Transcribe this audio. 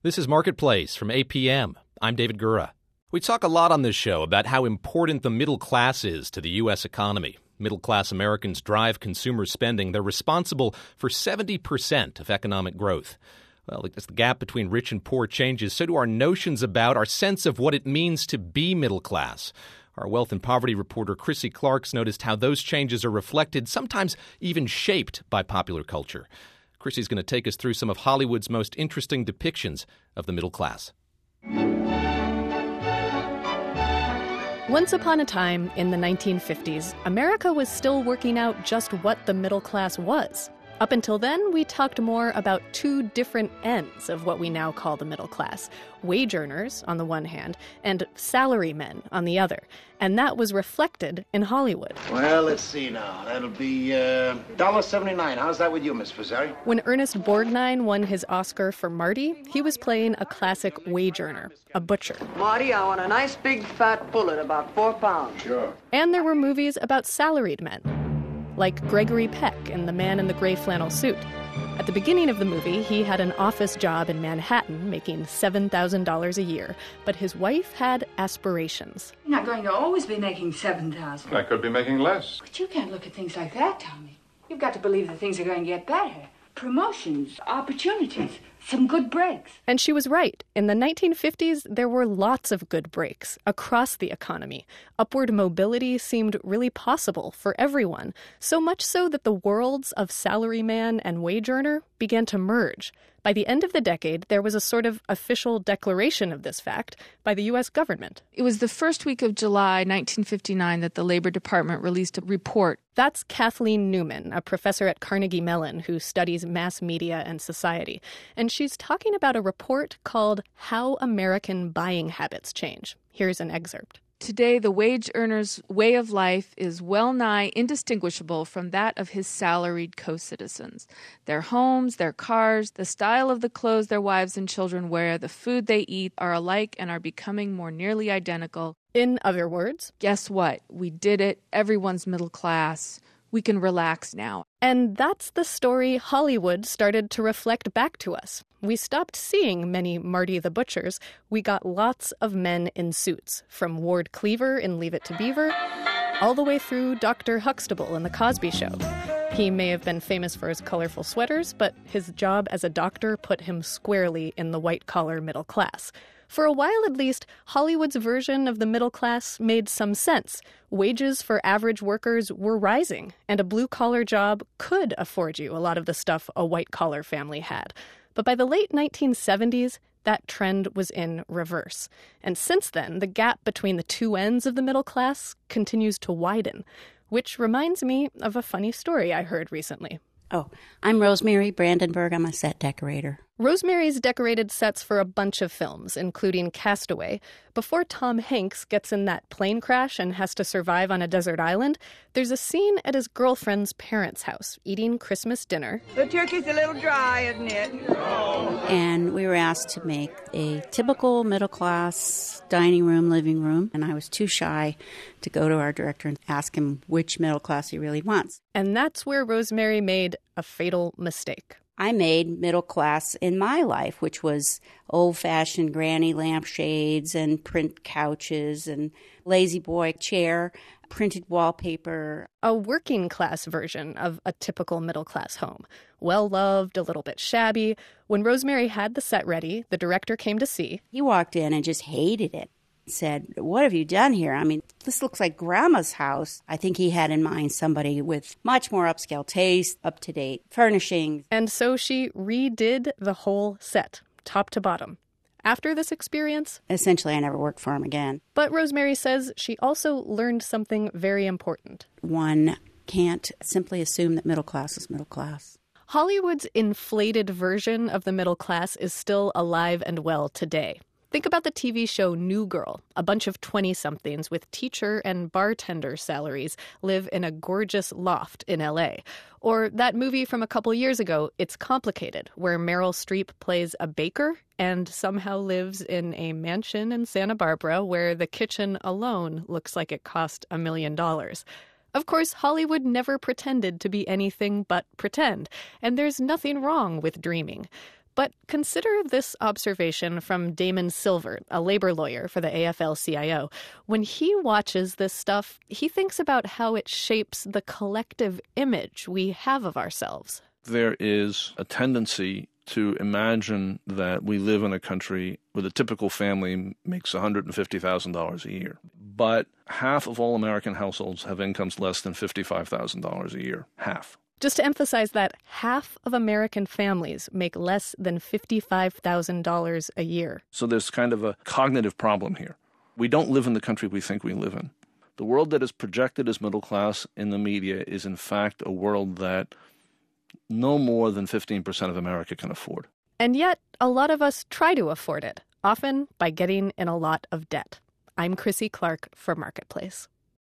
This is Marketplace from APM. I'm David Gura. We talk a lot on this show about how important the middle class is to the U.S. economy. Middle-class Americans drive consumer spending. They're responsible for 70% of economic growth. Well, as the gap between rich and poor changes, so do our notions about, our sense of what it means to be middle class. Our wealth and poverty reporter Chrissy Clarks noticed how those changes are reflected, sometimes even shaped by popular culture. Chrissy's going to take us through some of Hollywood's most interesting depictions of the middle class. Once upon a time, in the 1950s, America was still working out just what the middle class was. Up until then, we talked more about two different ends of what we now call the middle class. Wage earners, on the one hand, and salarymen on the other. And that was reflected in Hollywood. Well, let's see now. That'll be $1.79. How's that with you, Miss Fazari? When Ernest Borgnine won his Oscar for Marty, he was playing a classic wage earner, a butcher. Marty, I want a nice big fat pullet, about 4 pounds. Sure. And there were movies about salaried men, like Gregory Peck in The Man in the Gray Flannel Suit. At the beginning of the movie, he had an office job in Manhattan, making $7,000 a year, but his wife had aspirations. You're not going to always be making $7,000. I could be making less. But you can't look at things like that, Tommy. You've got to believe that things are going to get better. Promotions, opportunities, some good breaks. And she was right. In the 1950s, there were lots of good breaks across the economy. Upward mobility seemed really possible for everyone, so much so that the worlds of salaryman and wage earner began to merge. By the end of the decade, there was a sort of official declaration of this fact by the U.S. government. It was the first week of July 1959 that the Labor Department released a report. That's Kathleen Newman, a professor at Carnegie Mellon who studies mass media and society. And she's talking about a report called How American Buying Habits Change. Here's an excerpt. Today, the wage earner's way of life is well nigh indistinguishable from that of his salaried co-citizens. Their homes, their cars, the style of the clothes their wives and children wear, the food they eat are alike and are becoming more nearly identical. In other words, guess what? We did it. Everyone's middle class. We can relax now. And that's the story Hollywood started to reflect back to us. We stopped seeing many Marty the Butchers. We got lots of men in suits, from Ward Cleaver in Leave It to Beaver, all the way through Dr. Huxtable in The Cosby Show. He may have been famous for his colorful sweaters, but his job as a doctor put him squarely in the white-collar middle class. For a while at least, Hollywood's version of the middle class made some sense. Wages for average workers were rising, and a blue-collar job could afford you a lot of the stuff a white-collar family had. But by the late 1970s, that trend was in reverse. And since then, the gap between the two ends of the middle class continues to widen, which reminds me of a funny story I heard recently. Oh, I'm Rosemary Brandenburg. I'm a set decorator. Rosemary's decorated sets for a bunch of films, including Castaway. Before Tom Hanks gets in that plane crash and has to survive on a desert island, there's a scene at his girlfriend's parents' house, eating Christmas dinner. The turkey's a little dry, isn't it? And we were asked to make a typical middle-class dining room, living room, and I was too shy to go to our director and ask him which middle class he really wants. And that's where Rosemary made a fatal mistake. I made middle class in my life, which was old-fashioned granny lampshades and print couches and lazy boy chair, printed wallpaper. A working class version of a typical middle class home. Well-loved, a little bit shabby. When Rosemary had the set ready, the director came to see. He walked in and just hated it. Said, "What have you done here? I mean, this looks like Grandma's house." I think he had in mind somebody with much more upscale taste, up-to-date furnishings. And so she redid the whole set, top to bottom. After this experience, essentially I never worked for him again. But Rosemary says she also learned something very important. One can't simply assume that middle class is middle class. Hollywood's inflated version of the middle class is still alive and well today. Think about the TV show New Girl. A bunch of 20-somethings with teacher and bartender salaries live in a gorgeous loft in L.A. Or that movie from a couple years ago, It's Complicated, where Meryl Streep plays a baker and somehow lives in a mansion in Santa Barbara where the kitchen alone looks like it cost $1 million. Of course, Hollywood never pretended to be anything but pretend, and there's nothing wrong with dreaming. But consider this observation from Damon Silver, a labor lawyer for the AFL-CIO. When he watches this stuff, he thinks about how it shapes the collective image we have of ourselves. There is a tendency to imagine that we live in a country where the typical family makes $150,000 a year. But half of all American households have incomes less than $55,000 a year. Half. Just to emphasize that, half of American families make less than $55,000 a year. So there's kind of a cognitive problem here. We don't live in the country we think we live in. The world that is projected as middle class in the media is in fact a world that no more than 15% of America can afford. And yet, a lot of us try to afford it, often by getting in a lot of debt. I'm Chrissy Clark for Marketplace.